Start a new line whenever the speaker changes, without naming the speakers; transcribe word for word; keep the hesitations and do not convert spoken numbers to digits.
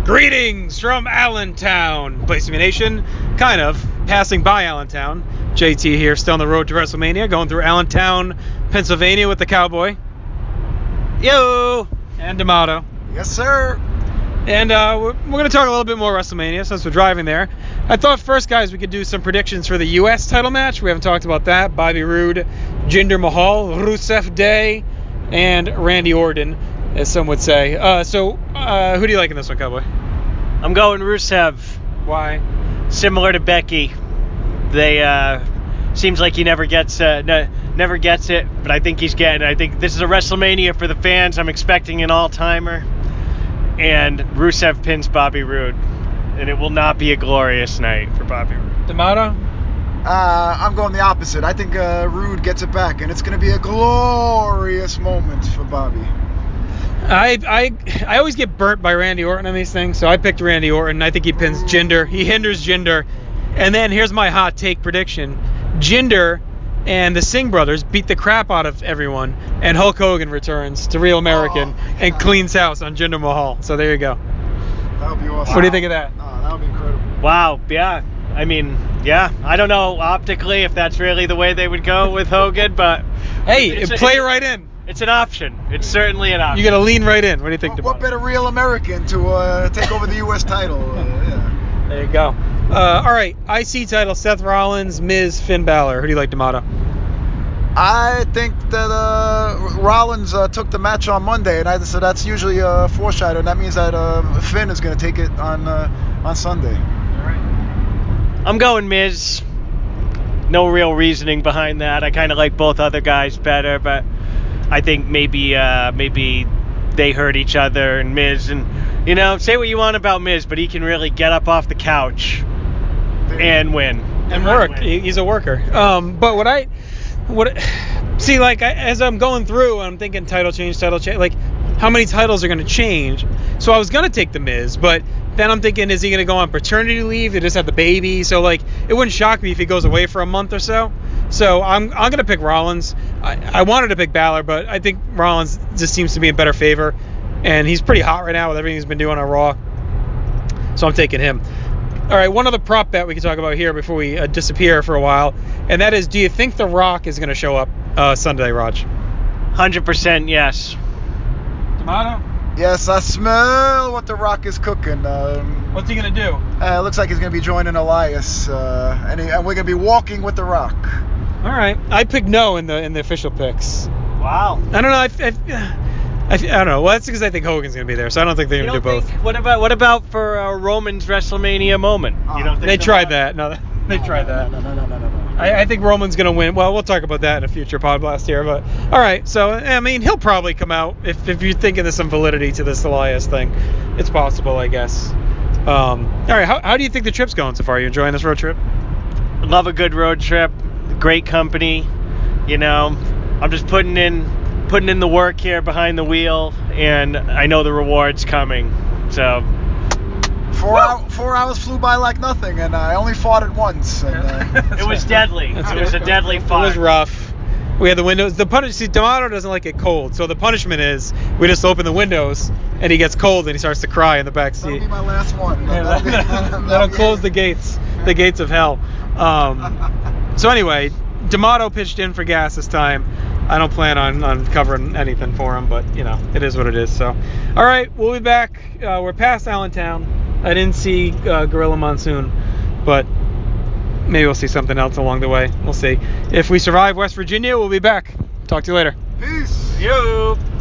Greetings from Allentown, Place Me Nation, kind of, passing by Allentown. J T here, still on the road to WrestleMania, going through Allentown, Pennsylvania with the Cowboy. Yo! And D'Amato.
Yes, sir.
And uh, we're, we're going to talk a little bit more WrestleMania since we're driving there. I thought first, guys, we could do some predictions for the U S title match. We haven't talked about that. Bobby Roode, Jinder Mahal, Rusev Day, and Randy Orton, as some would say. Uh, so, uh, who do you like in this one, Cowboy?
I'm going Rusev.
Why?
Similar to Becky. They, uh, seems like he never gets, uh, no, never gets it, but I think he's getting it. I think this is a WrestleMania for the fans. I'm expecting an all-timer. And Rusev pins Bobby Roode. And it will not be a glorious night for Bobby Roode.
D'Amato?
Uh, I'm going the opposite. I think uh, Roode gets it back, and it's going to be a glorious moment for Bobby.
I I I always get burnt by Randy Orton on these things, so I picked Randy Orton. I think he pins Jinder. He hinders Jinder. And then here's my hot take prediction. Jinder and the Singh brothers beat the crap out of everyone, and Hulk Hogan returns to Real American
oh,
and cleans house on Jinder Mahal. So there you go.
That would be awesome.
What do you think of that?
Oh, that would be incredible.
Wow, yeah. I mean, yeah. I don't know optically if that's really the way they would go with Hogan, but...
Hey,
it's a,
play
it,
right in.
It's an option. It's certainly an option.
You got to lean right in. What do you think,
What,
D'Amato?
what better Real American to uh, take over the U S title? Uh, yeah.
There you go. Uh, all right, I C title, Seth Rollins, Miz, Finn Balor. Who do you like, D'Amato?
I think that uh, Rollins uh, took the match on Monday, and I so that's usually a foreshadowing. That means that uh, Finn is going to take it on uh, on Sunday.
All right.
I'm going Miz. No real reasoning behind that. I kind of like both other guys better, but I think maybe uh, maybe they hurt each other, and Miz, and you know, say what you want about Miz, but he can really get up off the couch and win
and work. Win. He's a worker. Um, but what I what see, like I, as I'm going through, I'm thinking title change, title change. Like, how many titles are going to change? So I was going to take the Miz, but then I'm thinking, is he going to go on paternity leave? They just had the baby, so like it wouldn't shock me if he goes away for a month or so. So I'm I'm going to pick Rollins. I, I wanted to pick Balor, but I think Rollins just seems to be in better favor, and he's pretty hot right now with everything he's been doing on Raw. So I'm taking him. All right, one other prop bet we can talk about here before we uh, disappear for a while, and that is, do you think The Rock is going to show up uh, Sunday, Raj?
one hundred percent yes.
D'Amato?
Yes, I smell what The Rock is cooking. Um,
What's he going to do?
Uh, it looks like he's going to be joining Elias, uh, and, he, and we're going to be walking with The Rock.
All right, I picked no in the in the official picks.
Wow.
I don't know. I, I, I, I don't know. Well, that's because I think Hogan's going to be there, so I don't think they're going to do both.
Think, what about what about for uh, Roman's WrestleMania moment?
Oh,
you don't think
they
so?
tried that. No, they
no,
tried
no,
that.
No, no, no, no, no, no.
I, I think Roman's going to win. Well, we'll talk about that in a future pod blast here. But all right, so I mean, he'll probably come out if if you're thinking there's some validity to this Elias thing. It's possible, I guess. Um, all right, how how do you think the trip's going so far? Are you enjoying this road trip?
Love a good road trip. Great company. You know, I'm just putting in putting in the work here behind the wheel, and I know the reward's coming. So
four, hour, four hours flew by like nothing, and I only farted once. And, uh,
it was deadly. It was a deadly fart.
It was rough. We had the windows. The punish. See, D'Amato doesn't like it cold, so the punishment is we just open the windows, and he gets cold, and he starts to cry in the back seat.
That'll be my last one.
Yeah,
that'll, be,
that'll, that'll close the gates, the gates of hell. Um, so anyway, D'Amato pitched in for gas this time. I don't plan on, on covering anything for him, but you know, it is what it is. So, all right, we'll be back. Uh, we're past Allentown. I didn't see uh, Gorilla Monsoon, but maybe we'll see something else along the way. We'll see. If we survive West Virginia, we'll be back. Talk to you later.
Peace.
You.